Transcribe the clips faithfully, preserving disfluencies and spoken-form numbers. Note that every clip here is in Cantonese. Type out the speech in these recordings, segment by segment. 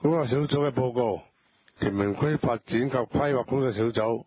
工作小組嘅報告，屯門區發展及規劃工作小組。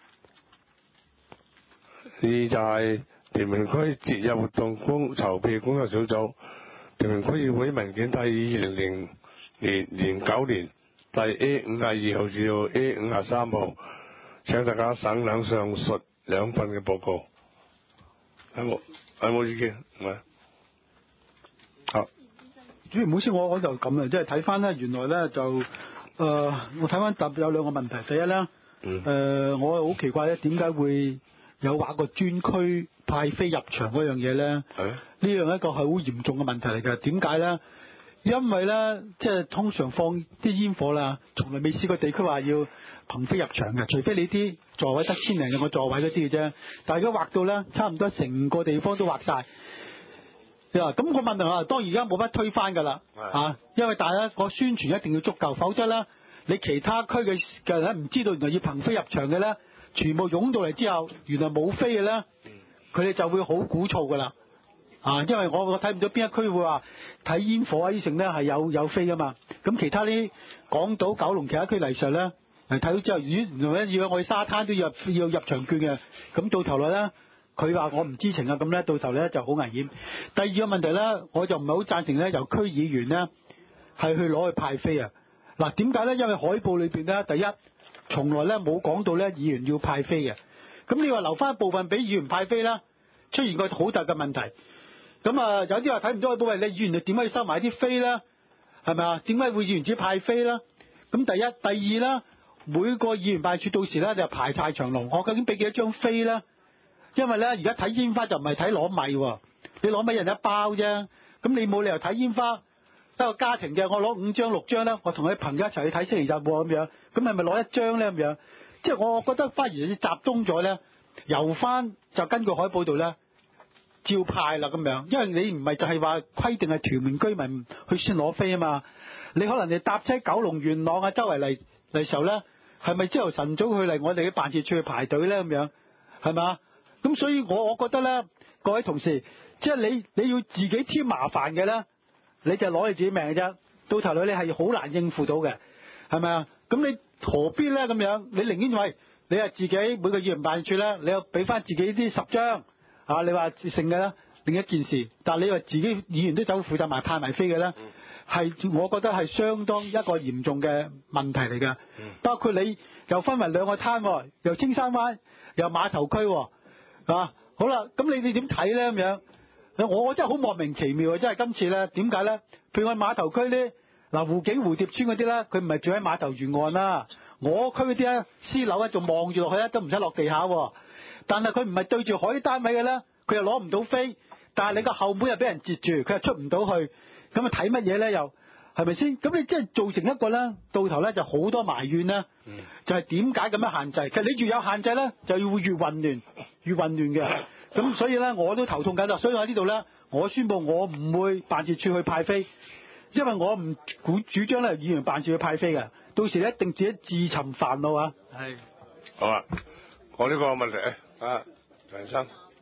二就係屯門區節日活動工籌備工作小組。屯門區議會文件第二零零年年九年第 A 五十二號至到 A 五十三號，請大家省兩上述兩份嘅報告。有冇有冇意見？唔係。好。 主席唔好意思，我我就咁啊，即係睇翻咧，原來咧就誒、呃，我睇翻特別有兩個問題。第一咧，誒、 嗯呃，我好奇怪咧，點解會有畫個專區派飛入場嗰樣嘢咧？呢樣一個係好嚴重嘅問題嚟㗎。點解咧？因為咧，即係通常放啲煙火啦，從來未試過地區話要憑飛入場嘅，除非你啲座位得千零兩個座位嗰啲嘅啫。但係如果畫到咧，差唔多成個地方都畫晒。咁、那個問題啊，當然而家冇乜推翻㗎啦，啊，因為大家個宣傳一定要足夠，否則咧，你其他區嘅嘅人唔知道原來要憑飛入場嘅咧，全部湧到嚟之後，原來冇飛嘅咧，佢哋就會好鼓噪㗎啦，啊，因為我我睇唔到邊一區會話睇煙火啊呢成咧係有有飛㗎嘛，咁其他啲港島、九龍其他區嚟上咧，睇到之後，咦，原來咧要我去沙灘都要入要入場券嘅，咁到頭來咧。佢話我唔知情啊，咁咧到頭咧就好危險。第二個問題咧，我就唔係好贊成咧由區議員咧係去攞去派飛啊。嗱，點解咧？因為海報裏邊咧，第一從來咧冇講到咧議員要派飛嘅。咁你話留翻一部分俾議員派飛啦，出現個好大嘅問題。咁啊，有啲話睇唔到海報，喂，你議員你點解要收埋啲飛咧？係咪啊？點解會議員只派飛咧？咁第一、第二啦，每個議員辦事處到時咧就排晒長龍，我究竟俾幾多張飛咧？因為咧，而家睇煙花就唔係睇攞米喎，你攞米人一包啫，咁你冇理由睇煙花得個家庭嘅，我攞五張六張啦，我同佢朋友一齊去睇星期日喎咁樣，咁係咪攞一張咧咁樣？即係我覺得反而要集中咗咧，由翻就根據海報度咧照派啦咁樣，因為你唔係就係話規定係屯門居民去先攞飛啊嘛，你可能你搭車九龍元朗啊周圍嚟嚟時候咧，係咪朝頭晨早去嚟我哋嘅辦事處去排隊咧咁樣？係咪？咁所以我我覺得咧，各位同事，即係你你要自己添麻煩嘅咧，你就攞你自己命嘅啫。到頭來你係好難應付到嘅，係咪啊？咁你何必咧咁樣？你寧願為你係自己每個議員辦事處咧，你又俾翻自己啲十張啊？你話剩嘅咧另一件事，但係你話自己議員都走負責埋派埋飛嘅咧，係我覺得係相當一個嚴重嘅問題嚟嘅。包括你又分為兩個攤，又青山灣又碼頭區。啊，好啦，咁你哋點睇咧咁樣？我我真係好莫名其妙啊！真係今次咧，點解咧？譬如我碼頭區咧，嗱湖景蝴蝶村嗰啲咧，佢唔係住喺碼頭沿岸啦。我區嗰啲咧，私樓咧仲望住落去咧，都唔使落地下。但係佢唔係對住海啲單位嘅咧，佢又攞唔到飛。但係你個後門又俾人截住，佢又出唔到去。咁啊睇乜嘢咧？又係咪先？咁你即係造成一個咧，到頭咧就好多埋怨咧。嗯、就係點解咁樣限制？其實你越有限制咧，就要越混亂，越混亂嘅。咁所以咧，我都頭痛緊啦。所以喺呢度咧，我宣布我唔會辦事處去派飛，因為我唔主主張咧議員辦事處派飛嘅。到時咧一定自己自尋煩惱啊！係。 好啊，我呢個問題啊，陳生。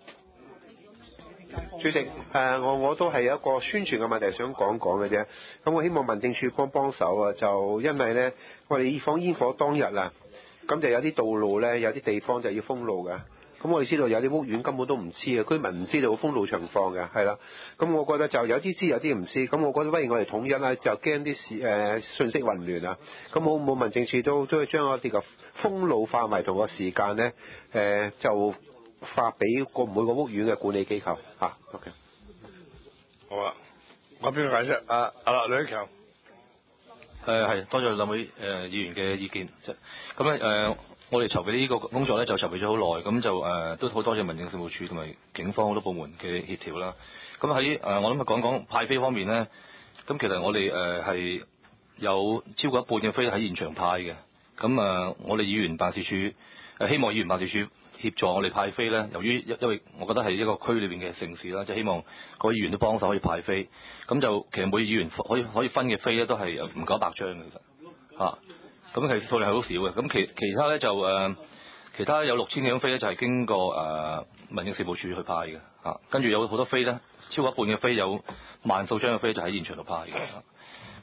主席，誒、呃、我我都係有一個宣傳嘅問題想講講嘅啫。咁我希望民政處幫幫手啊，就因為咧，我哋放煙火當日啊，咁就有啲道路咧，有啲地方就要封路嘅。咁我哋知道有啲屋苑根本都唔知啊，居民唔知道封路情況嘅，係啦。咁我覺得就有啲知，有啲唔知。咁我覺得不如我哋統一啦，就驚啲事誒信息混亂啊。咁好唔好民政處都都將我哋個封路範圍同個時間咧，誒、呃、就發俾個每個屋苑嘅管理機構嚇。OK， 好啊，我邊個解釋？啊啊，梁啟強。 誒係，多謝兩位誒、呃、議員嘅意見。咁咧誒，我哋籌備呢個工作咧就籌備咗好耐，咁就誒、呃、都好多謝民政事務處同埋警方好多部門嘅協調啦。咁喺誒我諗講講派飛方面咧，咁其實我哋誒係有超過一半嘅飛喺現場派嘅。咁誒、呃，我哋議員辦事處誒、呃、希望議員辦事處協助我哋派飛咧，由於因為我覺得係一個區裏邊嘅盛事啦，即係希望各位議員都幫手可以派飛。咁就其實每議員可以可以分嘅飛咧都係唔夠一百張嘅，其實嚇。咁其實數量係好少嘅。咁其其他咧就誒、呃，其他有六千幾張飛咧就係經過誒、呃、民政事務處去派嘅嚇。跟住有好多飛咧，超過一半嘅飛有萬數張嘅飛就喺現場度派嘅。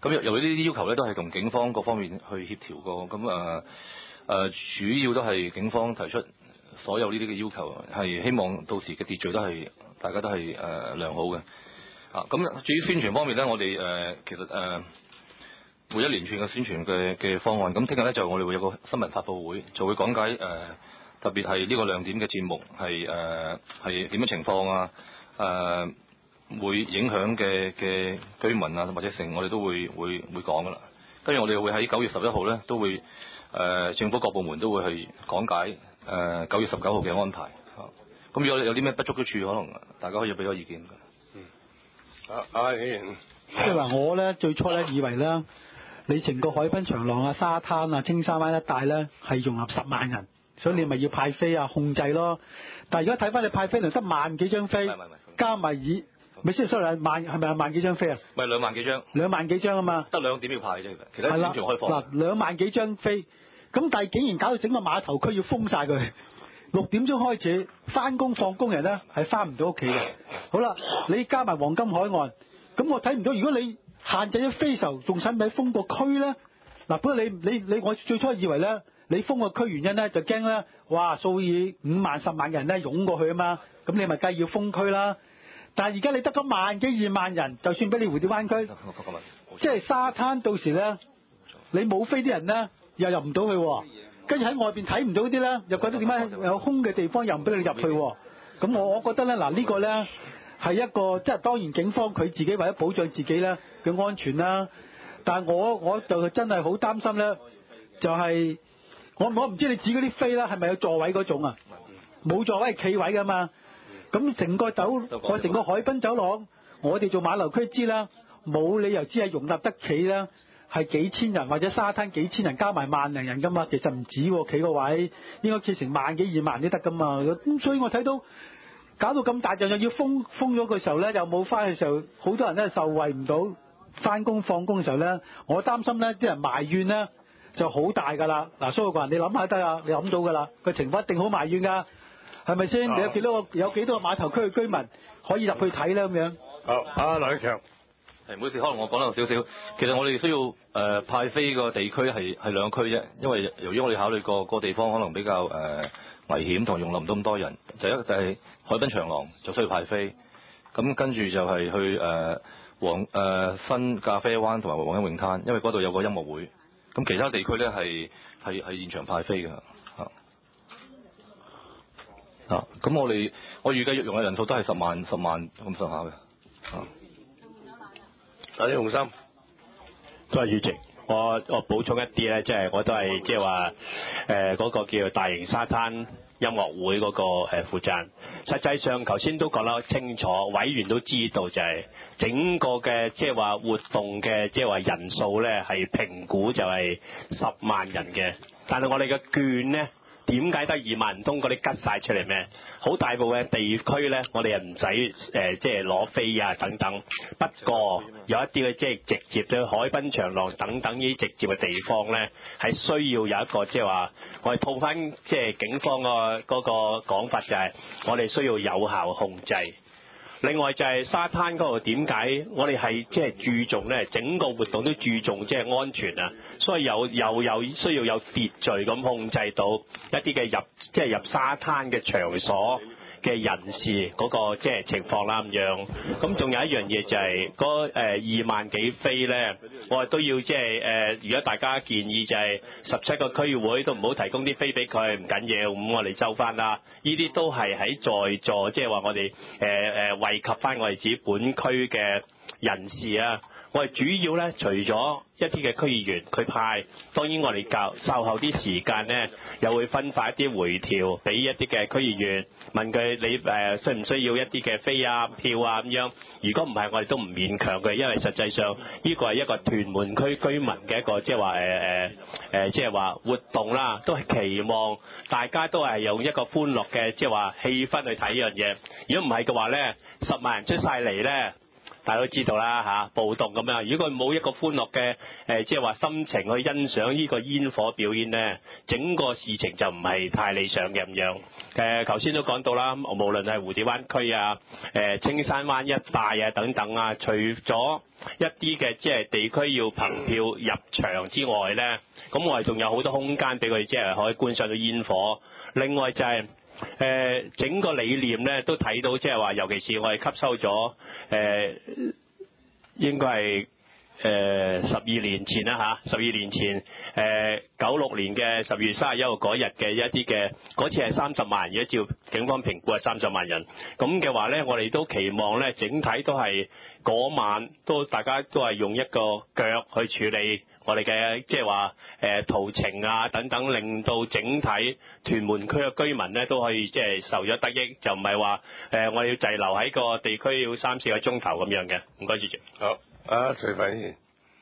咁由於呢啲要求咧都係同警方各方面去協調過，咁誒誒主要都係警方提出所有呢啲嘅要求，係希望到時嘅秩序都係大家都係誒、呃、良好嘅。啊，咁至於宣傳方面咧，我哋誒、呃、其實誒、呃、會一連串嘅宣傳嘅嘅方案。咁聽日咧就我哋會有個新聞發佈會，就會講解誒、呃、特別係呢個亮點嘅節目係誒係點樣情況啊，誒、呃、會影響嘅嘅居民啊或者成，我哋都會會會講噶啦。跟住我哋會喺九月十一號咧都會誒、呃、政府各部門都會去講解誒九月十九號嘅安排。啊，咁如果有啲咩不足之處，可能大家可以俾個意見。 啊啊！議員， 即係話我咧最初咧以為咧，你成個海濱長廊啊、沙灘啊、青沙灣一帶咧係容納十萬人，所以你咪要派飛啊控制咯。但係而家睇翻你派飛量得萬幾張飛，加埋以咪先，所以萬係咪啊萬幾張飛啊？ 咪兩萬幾張， 兩萬幾張啊嘛， 得兩點要派啫，其他點仲開放。 嗱，兩萬幾張飛，咁但係竟然搞到整個碼頭區要封晒佢。六點鐘開始翻工放工人咧係翻唔到屋企嘅。好啦，你加埋黃金海岸，咁我睇唔到。如果你限制咗飛時候，仲使唔使封個區咧？嗱，不過你你你，我最初以為咧，你封個區原因咧就驚咧，哇數以五萬十萬人咧湧過去啊嘛，咁你咪梗係要封區啦。但係而家你得嗰萬幾二萬人，就算俾你蝴蝶灣區，即係沙灘到時咧，你冇飛啲人咧又入唔到去。跟住喺外邊睇唔到啲咧，又覺得點解有空嘅地方又唔俾你入去？咁我我覺得咧，嗱、這個、呢個咧係一個即係當然警方佢自己為咗保障自己咧嘅安全啦。但係我我就真係好擔心咧，就係、是、我我唔知你指嗰啲飛啦係咪有座位嗰種啊？冇座位係企位㗎嘛。咁成個走我成個海濱走廊，我哋做馬流區知啦，冇理由只係容納得企啦。係幾千人或者沙灘幾千人加埋萬零人噶嘛，其實唔止喎，企個位應該企成萬幾二萬都得噶嘛。咁所以我睇到搞到咁大陣，又要封封咗嘅時候咧，又冇翻去嘅時候，好多人咧受惠唔到，翻工放工嘅時候咧，我擔心咧啲人埋怨咧就好大噶啦。嗱，蘇國人你諗下得啊，你諗到噶啦，個情況一定好埋怨噶，係咪先？你有幾多個有幾多個碼頭區嘅居民可以入去睇咧咁樣？ 好，阿梁強。 係唔好意思，可能我講得少少。其實我哋需要誒、呃、派飛個地區係係兩區啫，因為由於我哋考慮過個地方可能比較誒、呃、危險同容納唔到咁多人，就一就係海濱長廊就需要派飛。咁跟住就係去誒黃誒新咖啡灣同埋黃金泳灘，因為嗰度有個音樂會。咁其他地區咧係係係現場派飛嘅嚇。啊，咁我哋我預計用嘅人數都係十萬十萬咁上下嘅。啊。 阿李鴻心， 多謝主席，我我補充一啲咧，即係我都係即係話誒嗰個叫大型沙灘音樂會嗰個誒負責人。實際上頭先都講得清楚，委員都知道就係整個嘅即係話活動嘅即係話人數咧係評估就係十萬人嘅，但係我哋嘅券咧。點解得二萬唔通嗰啲吉晒出嚟咩？好大部分地區咧，我哋又唔使誒，即係攞飛啊等等。不過有一啲嘅即係直接對海濱長廊等等呢啲直接嘅地方咧，係需要有一個即係話，我哋套翻即係警方個嗰個講法就係，我哋需要有效控制。另外就係沙灘嗰度點解我哋係即係注重咧，整個活動都注重即係安全啊，所以有又有需要有秩序咁控制到一啲嘅入即係入沙灘嘅場所嘅人士嗰個即係情況啦咁樣。咁仲有一樣嘢就係嗰誒二萬幾飛咧，我哋都要即係誒，如果大家建議就係十七個區議會都唔好提供啲飛俾佢，唔緊要，咁我哋收翻啦。呢啲都係喺在座，即係話我哋誒誒惠及翻我哋自己本區嘅人士啊。我哋主要咧，除咗一啲嘅區議員佢派，當然我哋較稍後啲時間咧，又會分發一啲回條俾一啲嘅區議員，問佢你誒、呃、需唔需要一啲嘅飛啊票啊咁樣。如果唔係，我哋都唔勉強佢，因為實際上呢個係一個屯門區居民嘅一個即係話誒誒誒，即係話活動啦，都係期望大家都係用一個歡樂嘅即係話氣氛去睇呢樣嘢。如果唔係嘅話咧，十萬人出晒嚟咧。 大家都知道啦嚇，暴動咁樣。如果佢冇一個歡樂嘅誒，即係話心情去欣賞呢個煙火表演咧，整個事情就唔係太理想嘅咁樣。誒，頭先都講到啦，無論係蝴蝶灣區啊、誒青山灣一帶啊等等啊，除咗一啲嘅即係地區要憑票入場之外咧，咁我哋仲有好多空間俾佢哋即係可以觀賞到煙火。另外就係、是。誒、呃、整個理念咧都睇到，即係話，尤其是我哋吸收咗誒、呃，應該係誒十二年前啦嚇，十二年前誒九六年嘅十月三十一號嗰日嘅一啲嘅嗰次係三十萬人，而家照警方評估係三十萬人。咁嘅話咧，我哋都期望咧，整體都係嗰晚都大家都係用一個腳去處理。我哋嘅即係話誒途程啊等等，令到整體屯門區嘅居民咧都可以即係受咗得益，就唔係話誒我哋要滯留喺個地區要三四個鐘頭咁樣嘅。唔該主席。 好，啊徐輝議員。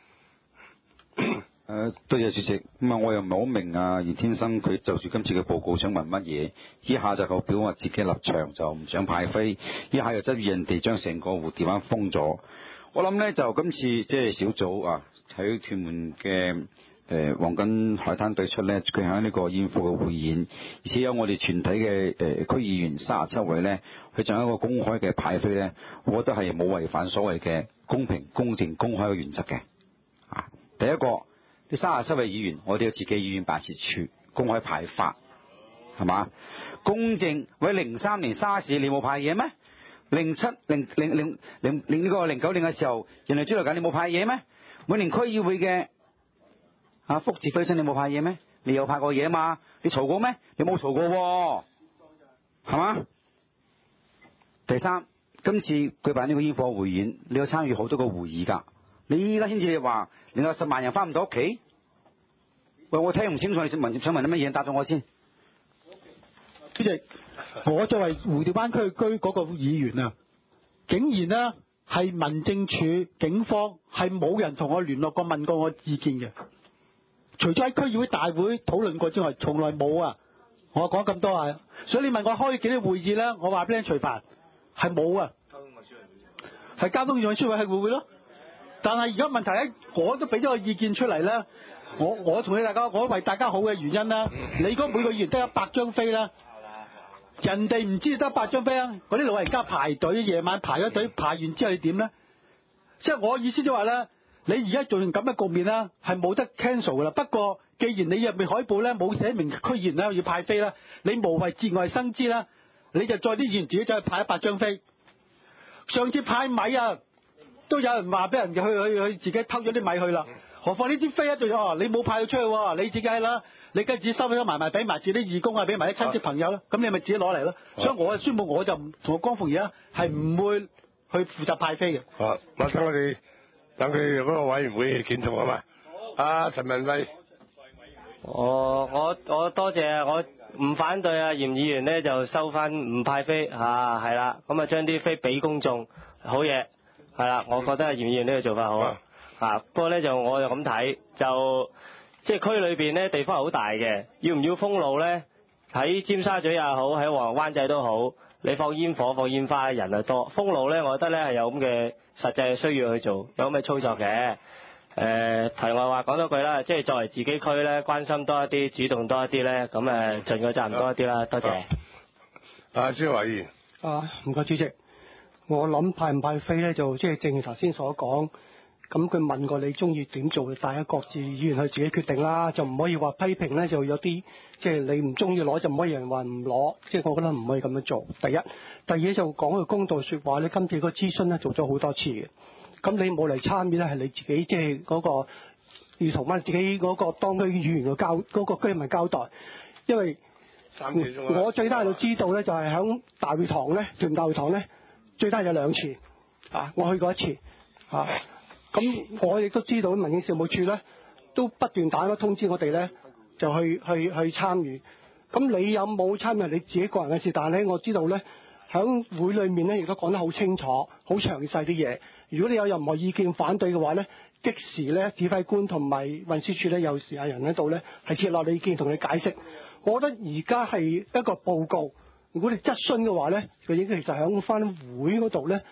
誒多謝主席。咁啊，我又唔係好明啊，袁天生佢就住今次嘅報告想問乜嘢？一下就夠表話自己立場就唔想派飛，一下又質疑人哋將成個蝴蝶灣封咗。我諗咧就今次即係小組啊。喺屯門嘅誒黃金海灘對出咧，舉行呢個煙火嘅匯演，而且有我哋全體嘅誒、呃、區議員三十七位咧，佢仲有一個公開嘅派飛咧，我覺得係冇違反所謂嘅公平、公正、公開嘅原則嘅。啊，第一個，呢三十七位議員，我哋有自己議員辦事處公開派發，係嘛？公正，喂，零三年沙士你冇派嘢咩？零七、零零零零零呢個零九年嘅時候，人哋追嚟緊，你冇派嘢咩？每年區議會嘅啊福祉飛身，你冇派嘢咩？你有派過嘢嘛？你嘈過咩？你冇嘈過喎，係嘛？第三，今次舉辦呢個煙火匯演，你有參與好多個會議㗎。你依家先至話，你有十萬人翻唔到屋企？喂，我聽唔清楚，你想問想問啲乜嘢？答咗我先。 主席，我作為蝴蝶灣區居嗰個議員啊，竟然呢係民政處警方係冇人同我聯絡過問過我意見嘅，除咗喺區議會大會討論過之外，從來冇啊！我講咁多啊，所以你問我開幾多會議咧，我話俾你聽，徐凡係冇啊，係交通運輸委員會會咯。但係而家問題咧，我都俾咗個意見出嚟咧，我我同你大家，我為大家好嘅原因啦，你嗰每個月得一百張飛啦。人哋唔知得一百張飛啊！嗰啲老人家排隊，夜晚排咗隊，排完之後你點咧？即係我意思就話咧，你而家做成咁嘅局面啦，係冇得 cancel 噶啦。不過既然你入面海報咧冇寫明區議員咧要派飛啦，你無謂節外生枝啦，你就再啲議員自己走去派一百張飛。上次派米啊，都有人話俾人去去去自己偷咗啲米去啦。何況呢支飛一對哦，你冇派到出去喎，你自己係啦。你跟住收收埋埋，俾埋自己啲義工啊，俾埋啲親戚朋友啦，咁你咪自己攞嚟咯。所以我宣佈，我就唔同個江鳳儀啊，係唔會去負責派飛嘅。 好，馬上我哋等佢嗰個委員會檢討啊嘛。阿陳文輝， 我我我多謝，我唔反對啊，嚴議員咧就收翻唔派飛嚇，係啦，咁啊將啲飛俾公眾，好嘢，係啦，我覺得嚴議員呢個做法好啊。嚇，不過咧就我就咁睇就。即係區裏邊咧地方係好大嘅，要唔要封路咧？喺尖沙咀也好，喺黃灣仔都好，你放煙火、放煙花人啊多，封路咧，我覺得咧係有咁嘅實際需要去做，有咁嘅操作嘅。誒、呃，題外話講多句啦，即係作為自己區咧，關心多一啲，主動多一啲咧，咁誒盡個責任多一啲啦。多謝。 阿蕭華議員。 啊，唔該主席，我諗派唔派飛咧，就即係正如頭先所講。咁佢問過你中意點做，大家各自議員去自己決定啦，就唔可以話批評咧，就有啲即係你唔中意攞就唔可以人話唔攞，即係我覺得唔可以咁樣做。第一，第二就講句公道説話咧，今次個諮詢咧做咗好多次嘅，咁你冇嚟參與咧係你自己即係嗰個要同翻自己嗰個當區議員嘅交嗰、嗰個居民交代，因為我最低喺度知道咧就係喺大會堂咧，屯門大會堂咧最低有兩次啊，我去過一次啊。咁我亦都知道民政事務處咧都不斷打咗通知我哋咧，就去去去參與。咁你有冇參與你自己個人嘅事？但係咧我知道咧喺會裏面咧亦都講得好清楚、好詳細啲嘢。如果你有任何意見反對嘅話咧，即時咧指揮官同埋運輸處咧有時有人喺度咧係接納你意見同你解釋。我覺得而家係一個報告，如果你質詢嘅話咧，佢應該其實喺翻會嗰度咧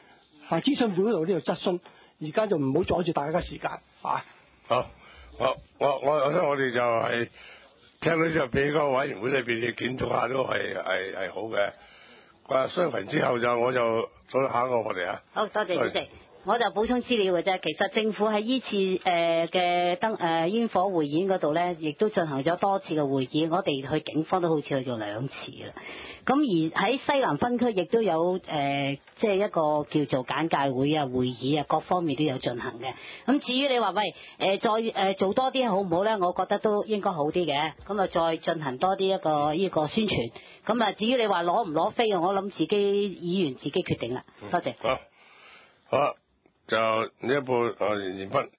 但係諮詢會嗰度呢度質詢，而家就唔好阻住大家嘅時間啊。 好，我我我我覺得我哋就係聽到之後俾個委員會裏邊嘅檢討下都係係係好嘅。啊，相群之後就我就到下一個我哋啊。 好多謝主席。我就補充資料嘅啫，其實政府喺依次誒嘅燈誒煙火匯演嗰度咧，亦都進行咗多次嘅會議，我哋去警方都好似去咗兩次啦。咁而喺西南分區亦都有誒，即、呃、係、就是、一個叫做簡介會啊、會議啊，各方面都有進行嘅。咁至於你話喂誒、呃、再誒、呃、做多啲好唔好咧？我覺得都應該好啲嘅。咁啊再進行多啲一個呢、這個宣傳。咁啊至於你話攞唔攞飛啊，我諗自己議員自己決定啦。多謝。 好，好。就呢一部誒完畢。